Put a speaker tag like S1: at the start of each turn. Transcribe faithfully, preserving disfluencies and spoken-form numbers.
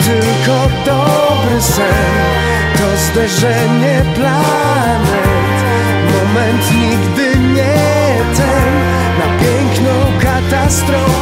S1: tylko dobry sen, to zderzenie planet. Moment nigdy nie ten, na piękną katastrofę